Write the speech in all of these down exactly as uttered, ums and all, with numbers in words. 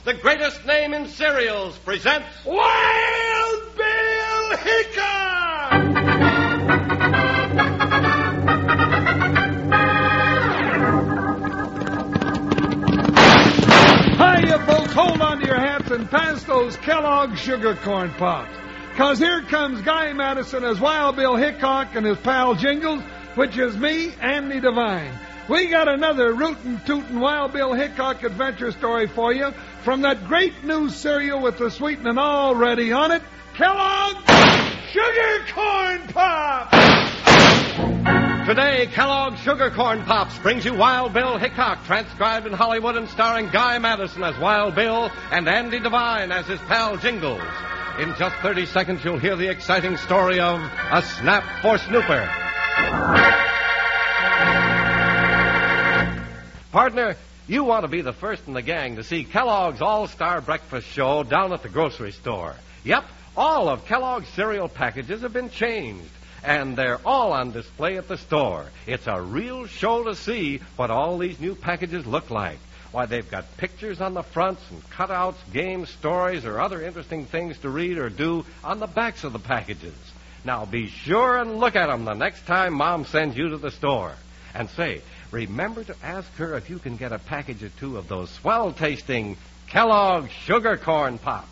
the greatest name in cereals, presents Wild Bill Hickok! Hiya, folks. Hold on to your hats and pass those Kellogg's Sugar Corn Pops. Because here comes Guy Madison as Wild Bill Hickok and his pal Jingles, which is me, Andy Devine. We got another rootin' tootin' Wild Bill Hickok adventure story for you from that great new cereal with the sweetening already on it, Kellogg's Sugar Corn Pops! Today, Kellogg's Sugar Corn Pops brings you Wild Bill Hickok, transcribed in Hollywood and starring Guy Madison as Wild Bill and Andy Devine as his pal Jingles. In just thirty seconds, you'll hear the exciting story of A Snap for Snooper. Partner, you want to be the first in the gang to see Kellogg's All-Star Breakfast Show down at the grocery store. Yep, all of Kellogg's cereal packages have been changed, and they're all on display at the store. It's a real show to see what all these new packages look like. Why, they've got pictures on the fronts and cutouts, games, stories, or other interesting things to read or do on the backs of the packages. Now, be sure and look at them the next time Mom sends you to the store. And say, remember to ask her if you can get a package or two of those swell-tasting Kellogg's Sugar Corn Pops.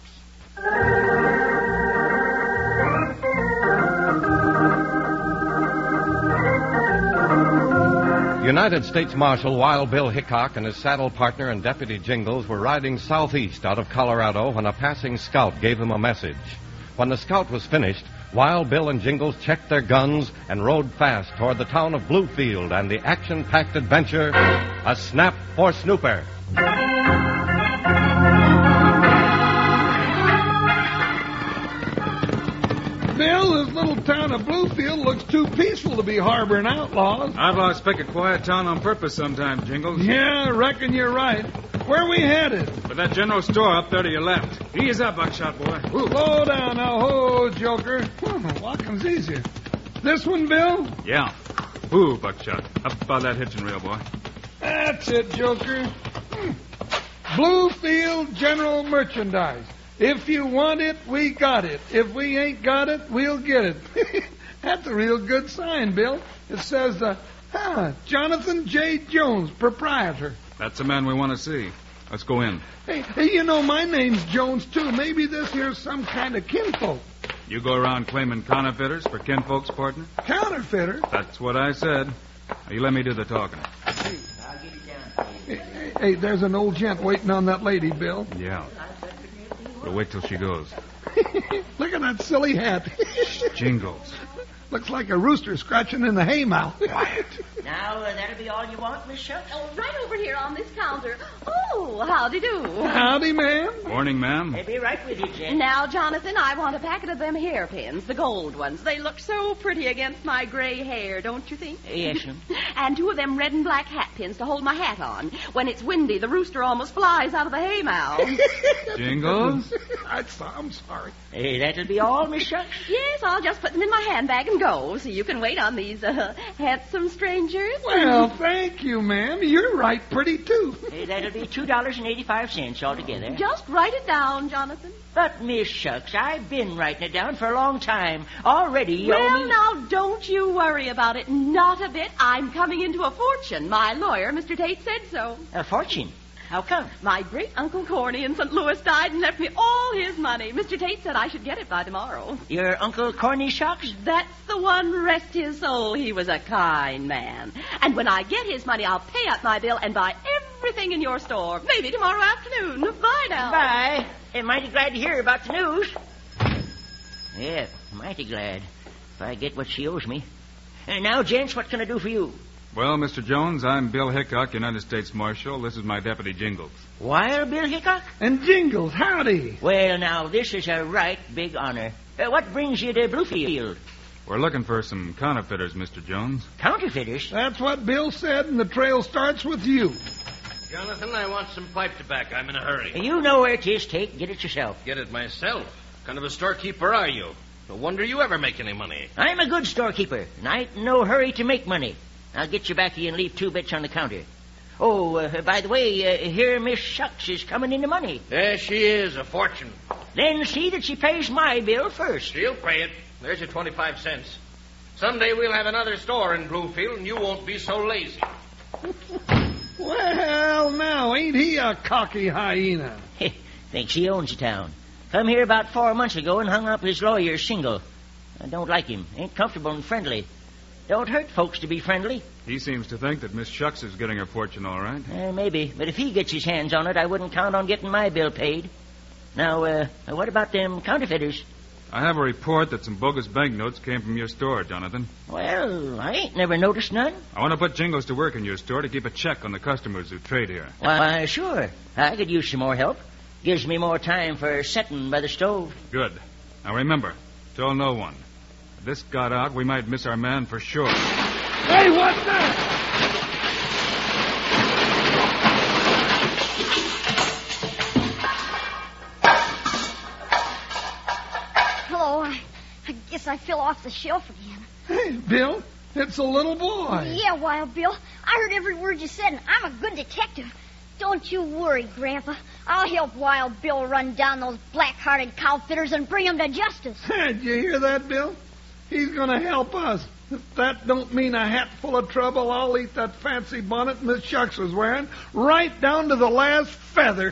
United States Marshal Wild Bill Hickok and his saddle partner and Deputy Jingles were riding southeast out of Colorado when a passing scout gave them a message. When the scout was finished, Wild Bill and Jingles checked their guns and rode fast toward the town of Bluefield and the action-packed adventure, A Snap for Snooper. Bill, this little town of Bluefield looks too peaceful to be harboring outlaws. Outlaws pick a quiet town on purpose sometimes, Jingles. Yeah, I reckon you're right. Where are we headed? For that general store up there to your left. Ease up, Buckshot boy. Ooh, slow down now, ho, Joker. Hmm, walking's easier. This one, Bill? Yeah. Ooh, Buckshot. Up by that hitching rail, boy. That's it, Joker. Hmm. Bluefield General Merchandise. If you want it, we got it. If we ain't got it, we'll get it. That's a real good sign, Bill. It says, uh, huh, Jonathan J. Jones, proprietor. That's the man we want to see. Let's go in. Hey, hey, you know, my name's Jones, too. Maybe this here's some kind of kinfolk. You go around claiming counterfeiters for kinfolks, partner? Counterfeiters? That's what I said. Now, you let me do the talking. Hey, I'll get it down. Hey, hey, hey, there's an old gent waiting on that lady, Bill. Yeah. We'll wait till she goes. Look at that silly hat. Jingles. Looks like a rooster scratching in the haymow. Quiet. Now, uh, that'll be all you want, Miss Shucks? Oh, right over here on this counter. Oh, howdy do. Howdy, ma'am. Morning, ma'am. I'll be right with you, Jen. Now, Jonathan, I want a packet of them hairpins, the gold ones. They look so pretty against my gray hair, don't you think? Yes, ma'am. And two of them red and black hat pins to hold my hat on. When it's windy, the rooster almost flies out of the haymow. Jingles? I'm sorry. Hey, that'll be all, Miss Shucks? Yes, I'll just put them in my handbag and go, so you can wait on these uh, handsome strangers. Well, thank you, ma'am. You're right pretty, too. Hey, that'll be two dollars and eighty-five cents altogether. Just write it down, Jonathan. But, Miss Shucks, I've been writing it down for a long time. Already, you owe Well, me... now, don't you worry about it. Not a bit. I'm coming into a fortune. My lawyer, Mister Tate, said so. A fortune? How come? My great-uncle Corny in Saint Louis died and left me all his money. Mister Tate said I should get it by tomorrow. Your Uncle Corny Shucks? That's the one, rest his soul. He was a kind man. And when I get his money, I'll pay up my bill and buy everything in your store. Maybe tomorrow afternoon. Bye now. Bye. I'm mighty glad to hear about the news. Yeah, mighty glad. If I get what she owes me. And now, gents, what can I do for you? Well, Mister Jones, I'm Bill Hickok, United States Marshal. This is my deputy, Jingles. Wild Bill Hickok? And Jingles, howdy. Well, now, this is a right big honor. Uh, what brings you to Bluefield? We're looking for some counterfeiters, Mister Jones. Counterfeiters? That's what Bill said, and the trail starts with you. Jonathan, I want some pipe tobacco. I'm in a hurry. You know where it is, Tate. Get it yourself. Get it myself. What kind of a storekeeper are you? No wonder you ever make any money. I'm a good storekeeper, and I ain't in no hurry to make money. I'll get you back here and leave two bits on the counter. Oh, uh, by the way, uh, here Miss Shucks is coming into money. There she is, a fortune. Then see that she pays my bill first. She'll pay it. There's your twenty-five cents. Someday we'll have another store in Bluefield, and you won't be so lazy. Well, now, ain't he a cocky hyena? Thinks he owns the town. Come here about four months ago and hung up his lawyer's shingle. I don't like him. Ain't comfortable and friendly. Don't hurt folks to be friendly. He seems to think that Miss Shucks is getting her fortune all right. Uh, maybe, but if he gets his hands on it, I wouldn't count on getting my bill paid. Now, uh, what about them counterfeiters? I have a report that some bogus banknotes came from your store, Jonathan. Well, I ain't never noticed none. I want to put Jingles to work in your store to keep a check on the customers who trade here. Why, sure. I could use some more help. Gives me more time for sitting by the stove. Good. Now remember, tell no one. If this got out, we might miss our man for sure. Hey, what's that? Hello, I, I guess I fell off the shelf again. Hey, Bill, it's a little boy. Yeah, Wild Bill. I heard every word you said, and I'm a good detective. Don't you worry, Grandpa. I'll help Wild Bill run down those black-hearted cowfitters and bring them to justice. Did you hear that, Bill? He's going to help us. If that don't mean a hat full of trouble, I'll eat that fancy bonnet Miss Shucks was wearing right down to the last feather.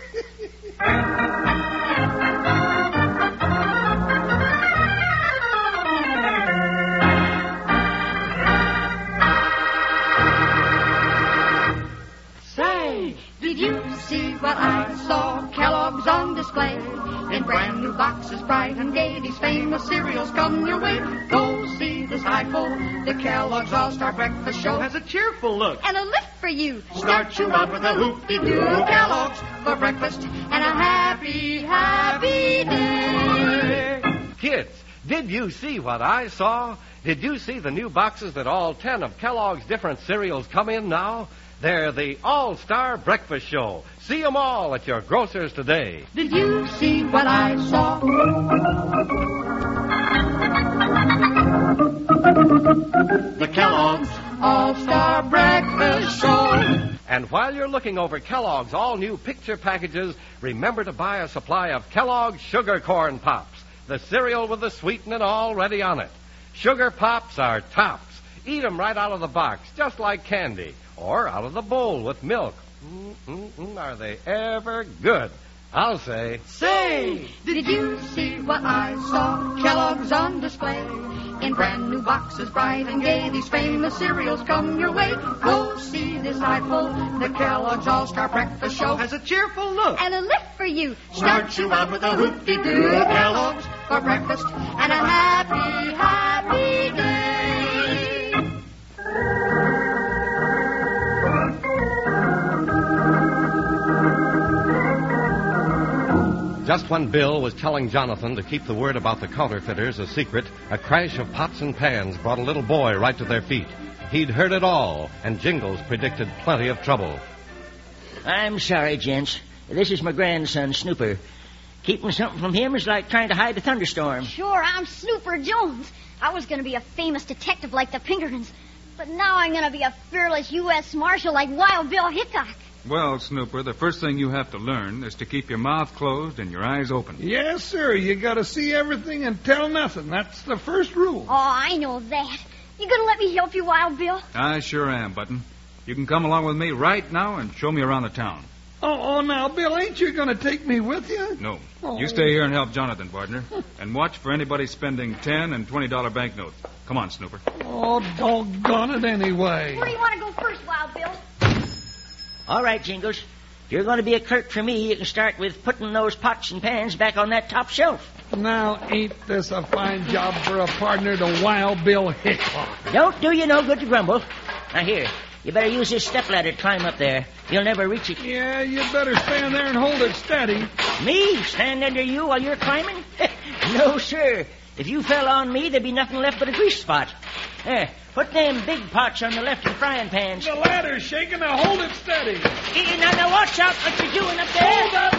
Say, did you see what I saw? Kellogg's on display in brand new boxes, bright and gay. These famous cereals come your way. Go see this eyeful. The Kellogg's All-Star Breakfast Show has a cheerful look And a lift for you. Start you out with a hoop-de-doo. Kellogg's for breakfast and a happy, happy day. Kids, did you see what I saw? Did you see the new boxes that all ten of Kellogg's different cereals come in now? They're the All-Star Breakfast Show. See them all at your grocer's today. Did you see what I saw? The Kellogg's All-Star Breakfast Show. And while you're looking over Kellogg's all-new picture packages, remember to buy a supply of Kellogg's Sugar Corn Pops, the cereal with the sweetening already on it. Sugar Pops are tops. Eat them right out of the box, just like candy, or out of the bowl with milk. Mm-mm-mm, are they ever good? I'll say. Say, did you see what I saw? Kellogg's on display in brand new boxes, bright and gay. These famous cereals come your way. Go see this eyeful. The Kellogg's All-Star Breakfast Show has a cheerful look And a lift for you. Start you out with a hoop-de-doo. Kellogg's for breakfast and a happy, happy day. Just when Bill was telling Jonathan to keep the word about the counterfeiters a secret, a crash of pots and pans brought a little boy right to their feet. He'd heard it all, and Jingles predicted plenty of trouble. I'm sorry, gents. This is my grandson, Snooper. Keeping something from him is like trying to hide a thunderstorm. Sure, I'm Snooper Jones. I was going to be a famous detective like the Pinkertons, but now I'm going to be a fearless U S Marshal like Wild Bill Hickok. Well, Snooper, the first thing you have to learn is to keep your mouth closed and your eyes open. Yes, sir. You got to see everything and tell nothing. That's the first rule. Oh, I know that. You going to let me help you, Wild Bill? I sure am, Button. You can come along with me right now and show me around the town. Oh, oh now, Bill, ain't you going to take me with you? No. Oh. You stay here and help Jonathan, partner. And watch for anybody spending ten and twenty dollar banknotes. Come on, Snooper. Oh, doggone it anyway. Where do you want to go first, Wild Bill? All right, Jingles. If you're going to be a clerk for me, you can start with putting those pots and pans back on that top shelf. Now, ain't this a fine job for a partner to Wild Bill Hickok? Don't do you no good to grumble. Now, here, you better use this stepladder to climb up there. You'll never reach it. Yeah, you better stand there and hold it steady. Me? Stand under you while you're climbing? No, sir. If you fell on me, there'd be nothing left but a grease spot. There, put them big pots on the left and frying pans. The ladder's shaking. Now hold it steady. Eh, Now, now, watch out what you're doing up there. Hold that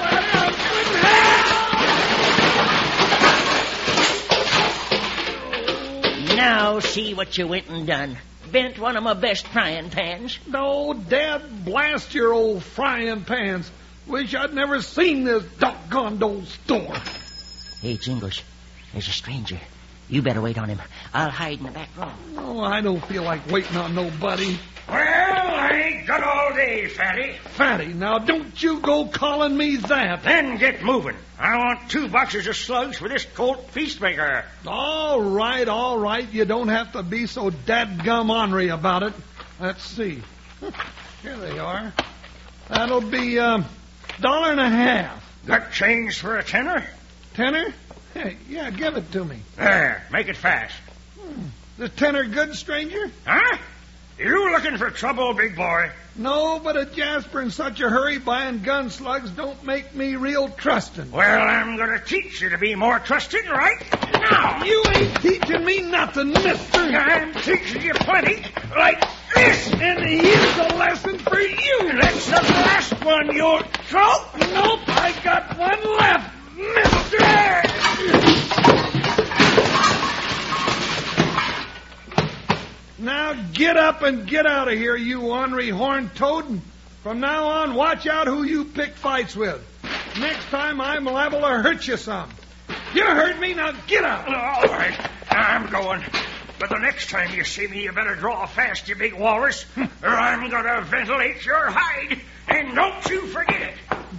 ladder. I'm good. Now, see what you went and done. bent one of my best frying pans. No, Dad, blast your old frying pans. Wish I'd never seen this doggone old store. Hey, Jingles, there's a stranger. You better wait on him. I'll hide in the back room. Oh, I don't feel like waiting on nobody. Well, I ain't got all day, Fatty. Fatty, now don't you go calling me that. Then get moving. I want two boxes of slugs for this Colt Feastmaker. All right, all right. You don't have to be so dadgum ornery about it. Let's see. Here they are. That'll be a um, dollar and a half. Got change for a tenner? Tenner? Hey, yeah, give it to me. There, make it fast. Hmm. The tenner good, stranger? Huh? You looking for trouble, big boy? No, but a Jasper in such a hurry buying gun slugs don't make me real trusting. Well, I'm going to teach you to be more trusting right now. You ain't teaching me nothing, mister. I'm teaching you plenty like this. And here's a lesson for you. That's the last one, you trout. Nope, I got one left, mister. Now get up and get out of here, you ornery horned toad. From now on, watch out who you pick fights with. Next time, I'm liable to hurt you some. You heard me, now get out. All right, I'm going. But the next time you see me, you better draw fast, you big walrus, or I'm going to ventilate your hide. And don't you forget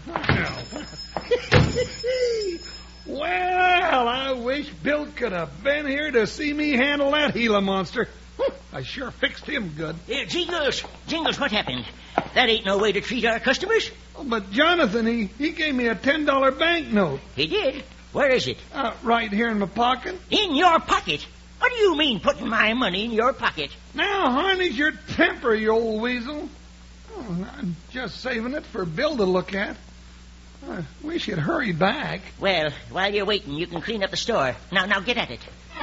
it. Well, I wish Bill could have been here to see me handle that Gila monster. I sure fixed him good. Uh, Jingles, Jingles, what happened? That ain't no way to treat our customers. Oh, but Jonathan, he, he gave me a ten dollar banknote. He did? Where is it? Uh, right here in my pocket. In your pocket? What do you mean, putting my money in your pocket? Now, harness your temper, you old weasel. Oh, I'm just saving it for Bill to look at. I wish you'd hurry back. Well, while you're waiting, you can clean up the store. Now, now, get at it.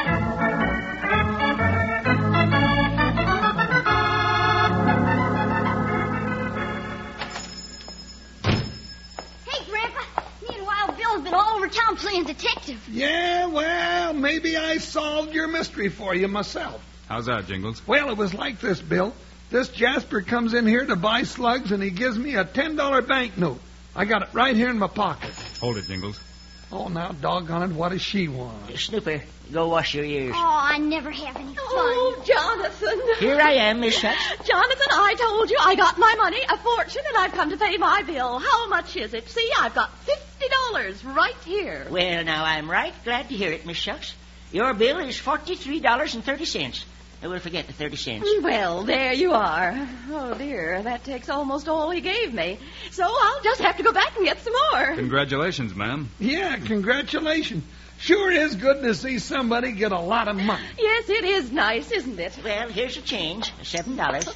Been all over town playing detective. Yeah, well, maybe I solved your mystery for you myself. How's that, Jingles? Well, it was like this, Bill. This Jasper comes in here to buy slugs, and he gives me a ten dollar banknote. I got it right here in my pocket. Hold it, Jingles. Oh, now, doggone it, what does she want? Snooper, go wash your ears. Oh, I never have any fun. Oh, Jonathan. Here I am, Miss Shucks. Jonathan, I told you I got my money, a fortune, and I've come to pay my bill. How much is it? See, I've got fifty dollars right here. Well, now, I'm right glad to hear it, Miss Shucks. Your bill is forty-three dollars and thirty cents. We'll forget the thirty cents. Well, there you are. Oh, dear, that takes almost all he gave me. So I'll just have to go back and get some more. Congratulations, ma'am. Yeah, congratulations. Sure is good to see somebody get a lot of money. Yes, it is nice, isn't it? Well, here's your change, seven dollars.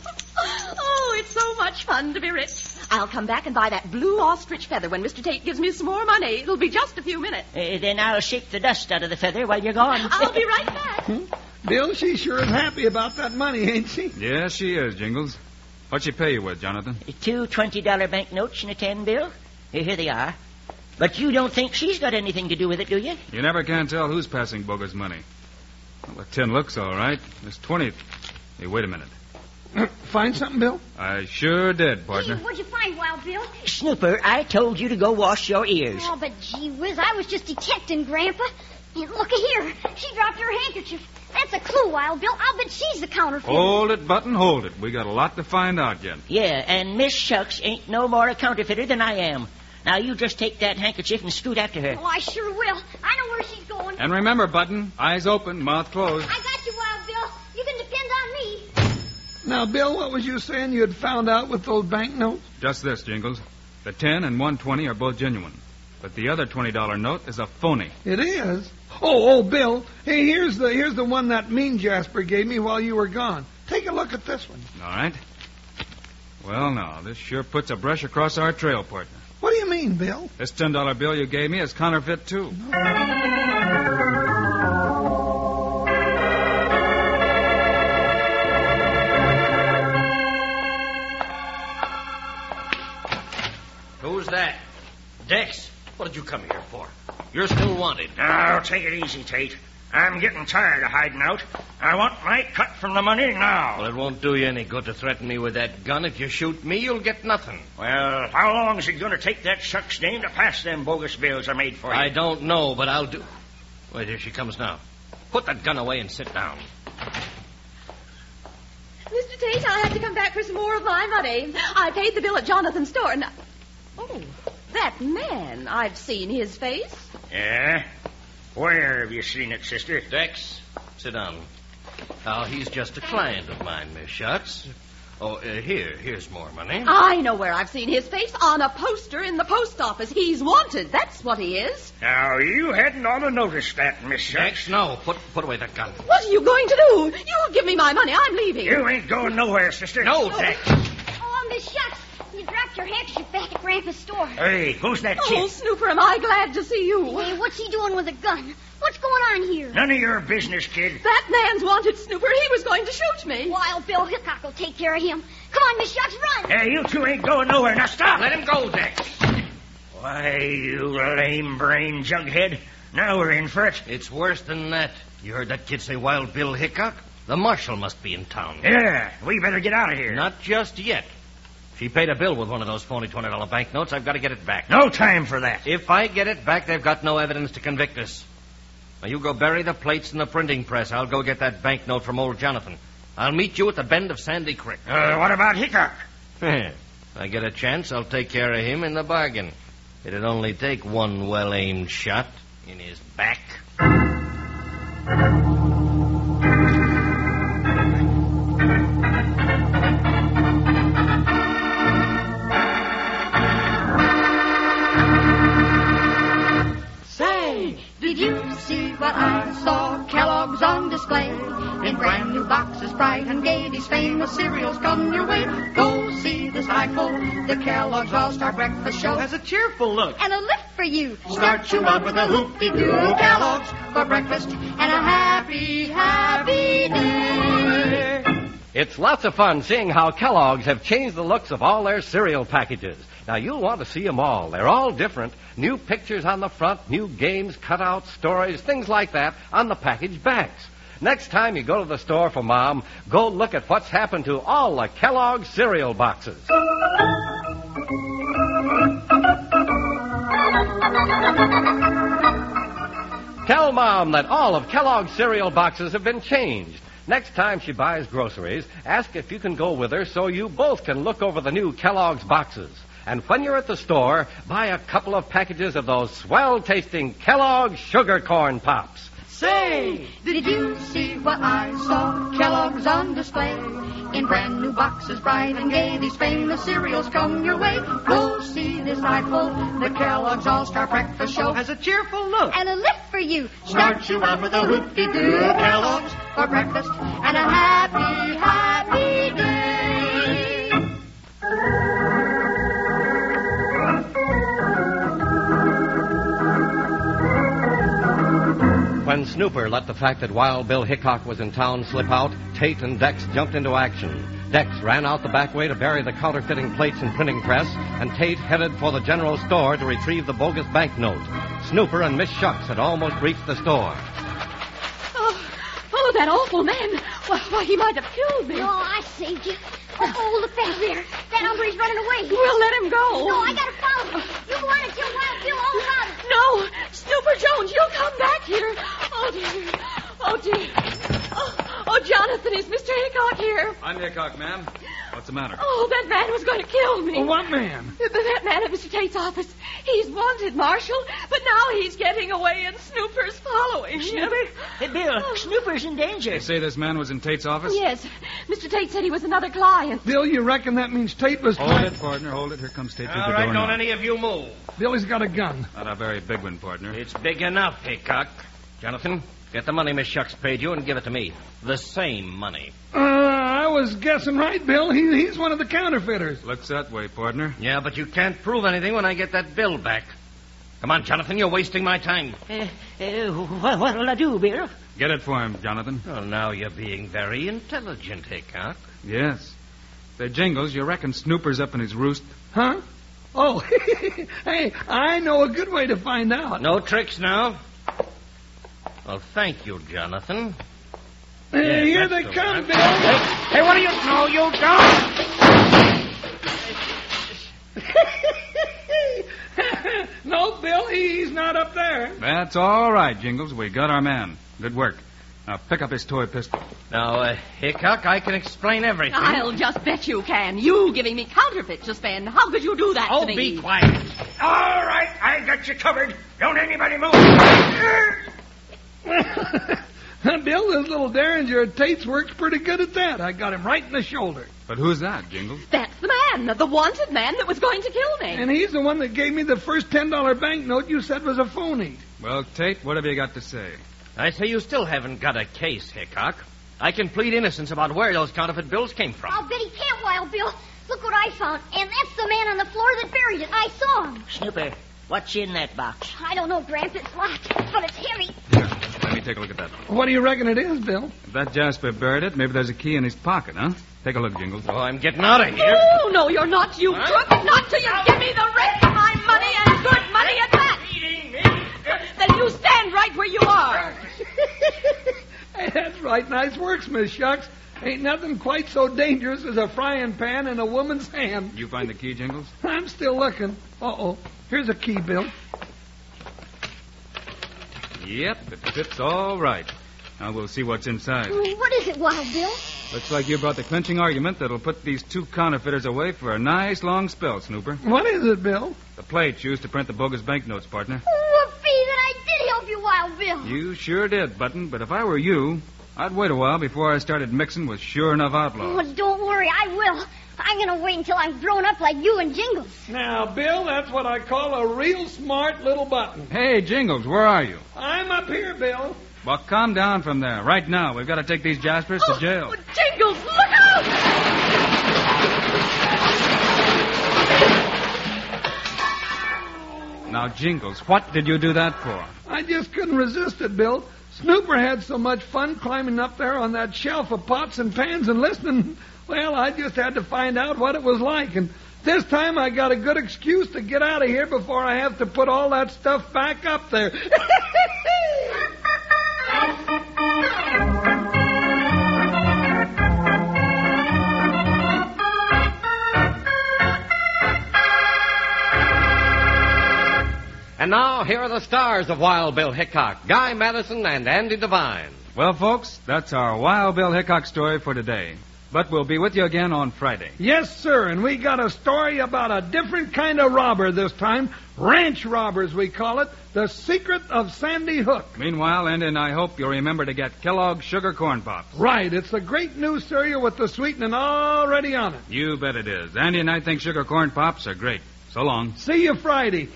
Oh, it's so much fun to be rich. I'll come back and buy that blue ostrich feather when Mister Tate gives me some more money. It'll be just a few minutes. Uh, then I'll shake the dust out of the feather while you're gone. I'll be right back. Hmm? Bill, she sure is happy about that money, ain't she? Yes, she is, Jingles. What'd she pay you with, Jonathan? Two twenty dollar banknotes and a ten bill. Here they are. But you don't think she's got anything to do with it, do you? You never can tell who's passing bogus money. Well, the ten looks all right. This twenty... Hey, wait a minute. Find something, Bill? I sure did, partner. Hey, what'd you find, Wild Bill? Snooper, I told you to go wash your ears. Oh, but gee whiz, I was just detecting, Grandpa. And look here. She dropped her handkerchief. That's a clue, Wild Bill. I'll bet she's the counterfeit. Hold it, Button, hold it. We got a lot to find out yet. Yeah, and Miss Shucks ain't no more a counterfeiter than I am. Now, you just take that handkerchief and scoot after her. Oh, I sure will. I know where she's going. And remember, Button, eyes open, mouth closed. I got you, Wild Bill. You can depend on me. Now, Bill, what was you saying you had found out with those banknotes? Just this, Jingles. The ten and one twenty are both genuine. But the other twenty dollar note is a phony. It is? Oh, oh, Bill. Hey, here's the here's the one that mean Jasper gave me while you were gone. Take a look at this one. All right. Well, now, this sure puts a brush across our trail, partner. What do you mean, Bill? This ten dollar bill you gave me is counterfeit, too. Who's that? Dex, what did you come here for? You're still wanted. Now, take it easy, Tate. I'm getting tired of hiding out. I want my cut from the money now. Well, it won't do you any good to threaten me with that gun. If you shoot me, you'll get nothing. Well, how long is it going to take that shuck's dame to pass them bogus bills I made for you? I don't know, but I'll do... Wait, here she comes now. Put that gun away and sit down. Mister Tate, I have to come back for some more of my money. I paid the bill at Jonathan's store, and... I... Oh, that man. I've seen his face. Yeah? Where have you seen it, sister? Dex, sit down. Now, he's just a client of mine, Miss Schatz. Oh, uh, here, here's more money. I know where I've seen his face. On a poster in the post office. He's wanted. That's what he is. Now, you hadn't ought to notice that, Miss Schatz. Dex, no. Put, put away that gun. What are you going to do? You give me my money. I'm leaving. You ain't going nowhere, sister. No, Dex. Oh, Miss Schatz, you dropped your handkerchief back at Grandpa's store. Hey, who's that Oh, kid? Snooper, am I glad to see you. Hey, what's he doing with a gun? What's going on here? None of your business, kid. That man's wanted, Snooper. He was going to shoot me. Wild Bill Hickok will take care of him. Come on, Miss Schatz, run. Hey, you two ain't going nowhere. Now stop. Let him go, Dex. Why, you lame-brained jughead. Now we're in for it. It's worse than that. You heard that kid say Wild Bill Hickok? The marshal must be in town. Yeah, we better get out of here. Not just yet. She paid a bill with one of those phony twenty dollar banknotes. I've got to get it back. No time for that. If I get it back, they've got no evidence to convict us. Now, you go bury the plates in the printing press. I'll go get that banknote from old Jonathan. I'll meet you at the bend of Sandy Creek. Uh, what about Hickok? If I get a chance, I'll take care of him in the bargain. It'd only take one well-aimed shot in his back. Did you see what I saw? Kellogg's on display in brand new boxes, bright and gay. These famous cereals come your way. Go see this eyeful. The Kellogg's All-Star Breakfast Show Has a cheerful look. And a lift for you. Start you out with a hoop-de-doo. Kellogg's for breakfast and a happy, happy day. It's lots of fun seeing how Kellogg's have changed the looks of all their cereal packages. Now, you'll want to see them all. They're all different. New pictures on the front, new games, cutouts, stories, things like that on the package backs. Next time you go to the store for Mom, go look at what's happened to all the Kellogg's cereal boxes. Tell Mom that all of Kellogg's cereal boxes have been changed. Next time she buys groceries, ask if you can go with her so you both can look over the new Kellogg's boxes. And when you're at the store, buy a couple of packages of those swell-tasting Kellogg's Sugar Corn Pops. Say, did you see what I saw? Kellogg's on display in brand new boxes, bright and gay. These famous cereals come your way. Go see this eyeful. The Kellogg's All-Star Breakfast Show Has a cheerful look. And a lift for you. Start you out with a hoop-de-doo. Kellogg's for breakfast and a happy, happy day. When Snooper let the fact that Wild Bill Hickok was in town slip out, Tate and Dex jumped into action. Dex ran out the back way to bury the counterfeiting plates and printing press, and Tate headed for the general store to retrieve the bogus banknote. Snooper and Miss Shucks had almost reached the store. Oh, oh, that awful man. Why, why, he might have killed me. No, I saved you. Oh, look back there. That hombre's running away. We'll let him go. No, I gotta follow him. You go on and tell Wild Bill all about it. No, Snooper Jones, you'll come back here. Oh, dear. Oh, dear. Oh, oh, Jonathan, is Mister Hickok here? I'm Hickok, ma'am. What's the matter? Oh, that man was going to kill me. Well, what man? Th- That man at Mister Tate's office. He's wanted, Marshal, but now he's getting away and Snooper's following him. Snooper? Hey, Bill, Snooper's in danger. You say this man was in Tate's office? Yes. Mister Tate said he was another client. Bill, you reckon that means Tate was... Hold it, partner, hold it. Here comes Tate through All the right, door don't now. any of you move. Billy's got a gun. Not a very big one, partner. It's big enough, Hickok. Jonathan, get the money Miss Shucks paid you and give it to me. The same money. Uh, I was guessing right, Bill. He, he's one of the counterfeiters. Looks that way, partner. Yeah, but you can't prove anything when I get that bill back. Come on, Jonathan, you're wasting my time. Uh, uh, what, what'll I do, Bill? Get it for him, Jonathan. Well, now you're being very intelligent, Hickok. Yes. Say, Jingles, you reckon Snooper's up in his roost? Huh? Oh, hey, I know a good way to find out. No tricks now. Well, thank you, Jonathan. Hey, Yeah, here that's they the come, one. Bill. Hey, what do you... No, you don't. No, Bill, he's not up there. That's all right, Jingles. We got our man. Good work. Now, pick up his toy pistol. Now, uh, Hickok, I can explain everything. I'll just bet you can. You giving me counterfeits to spend. How could you do that Oh, to me? be quiet. All right, I got you covered. Don't anybody move. Bill, this little Derringer at Tate's works pretty good at that. I got him right in the shoulder. But who's that, Jingles? That's the man, the wanted man that was going to kill me. And he's the one that gave me the first ten dollar banknote you said was a phony. Well, Tate, what have you got to say? I say you still haven't got a case, Hickok. I can plead innocence about where those counterfeit bills came from. I'll bet he can't, Wild Bill. Look what I found. And that's the man on the floor that buried it. I saw him. Snooper, what's in that box? I don't know, Gramp. It's locked, but it's heavy. Here, let me take a look at that. What do you reckon it is, Bill? If that Jasper buried it, maybe there's a key in his pocket, huh? Take a look, Jingles. Oh, I'm getting out of here. No, no, you're not, you crook. Not till you give me the rest of my money and good money at that. Then you stand right where you are. Hey, that's right. Nice works, Miss Shucks. Ain't nothing quite so dangerous as a frying pan in a woman's hand. You find the key, Jingles? I'm still looking. Uh-oh. Here's a key, Bill. Yep, it fits all right. Now we'll see what's inside. What is it, Wild Bill? Looks like you brought the clinching argument that'll put these two counterfeiters away for a nice long spell, Snooper. What is it, Bill? The plates used to print the bogus banknotes, partner. Whoopee, that I did help you, Wild Bill. You sure did, Button, but if I were you, I'd wait a while before I started mixing with sure enough outlaws. Oh, don't worry, I will. I'm going to wait until I'm grown up like you and Jingles. Now, Bill, that's what I call a real smart little button. Hey, Jingles, where are you? I'm up here, Bill. Well, calm down from there. Right now, we've got to take these Jaspers to jail. Oh, Jingles, look out! Now, Jingles, what did you do that for? I just couldn't resist it, Bill. Snooper had so much fun climbing up there on that shelf of pots and pans and listening. Well, I just had to find out what it was like. And this time I got a good excuse to get out of here before I have to put all that stuff back up there. And now, here are the stars of Wild Bill Hickok, Guy Madison and Andy Devine. Well, folks, that's our Wild Bill Hickok story for today. But we'll be with you again on Friday. Yes, sir, and we got a story about a different kind of robber this time. Ranch robbers, we call it. The Secret of Sandy Hook. Meanwhile, Andy and I hope you'll remember to get Kellogg's Sugar Corn Pops. Right, it's a great new cereal with the sweetening already on it. You bet it is. Andy and I think Sugar Corn Pops are great. So long. See you Friday.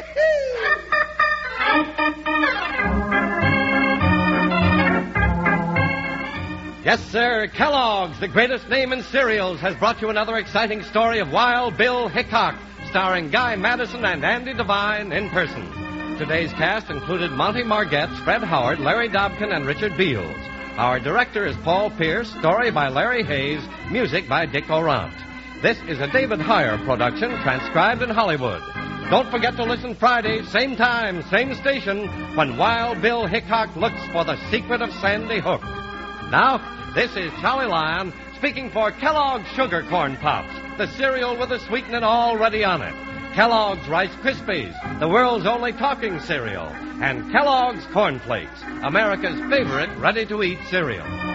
Yes, sir, Kellogg's, the greatest name in cereals, has brought you another exciting story of Wild Bill Hickok, starring Guy Madison and Andy Devine in person. Today's cast included Monty Margetts, Fred Howard, Larry Dobkin, and Richard Beals. Our director is Paul Pierce, story by Larry Hayes, music by Dick Orant. This is a David Heyer production, transcribed in Hollywood. Don't forget to listen Friday, same time, same station, when Wild Bill Hickok looks for the secret of Sandy Hook. Now, this is Charlie Lyon speaking for Kellogg's Sugar Corn Pops, the cereal with the sweetening already on it. Kellogg's Rice Krispies, the world's only talking cereal. And Kellogg's Corn Flakes, America's favorite ready-to-eat cereal.